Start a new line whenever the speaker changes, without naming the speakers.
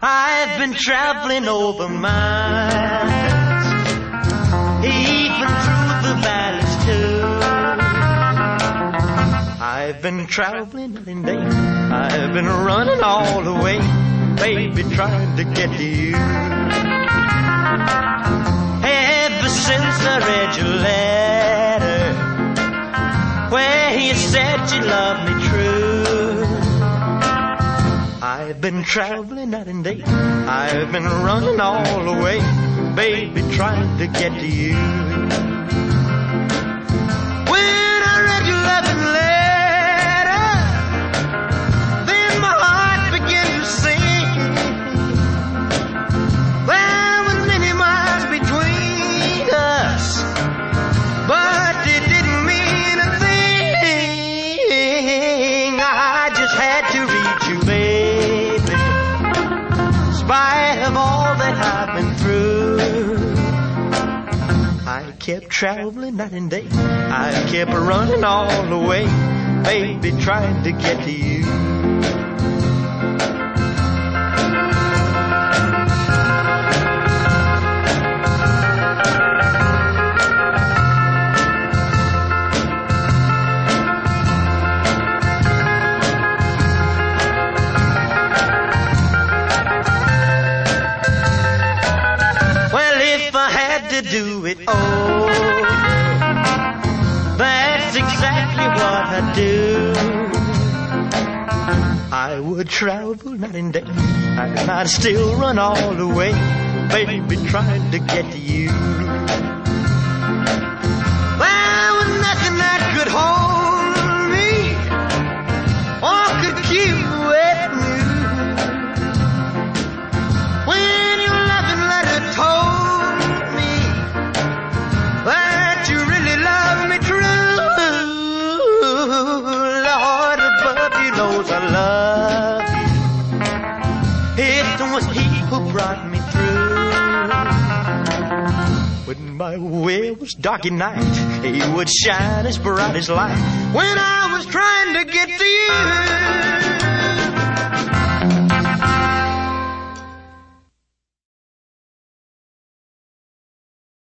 I've been traveling over miles, even through the valleys too. I've been traveling night and day, I've been running all the way, baby, trying to get to you. Ever since I read your letter, where you said you loved me true, I've been traveling night and day, I've been running all the way, baby, trying to get to you. When I read your loving letter, then my heart began to sing. There were many miles between us, but it didn't mean a thing. I just had to reach you, baby, in spite of all that I've been through. I kept traveling night and day, I kept running all the way, baby, trying to get to you. To do it over, that's exactly what I do. I would travel night and day, I'd still run all the way, baby, trying to get to you. There was nothing that could hold me or could keep away from you. When your loving letter told that you really love me true, Lord above, you knows I love you. It was He who brought me through. When my way was dark at night, He would shine as bright as light when I was trying to get to you.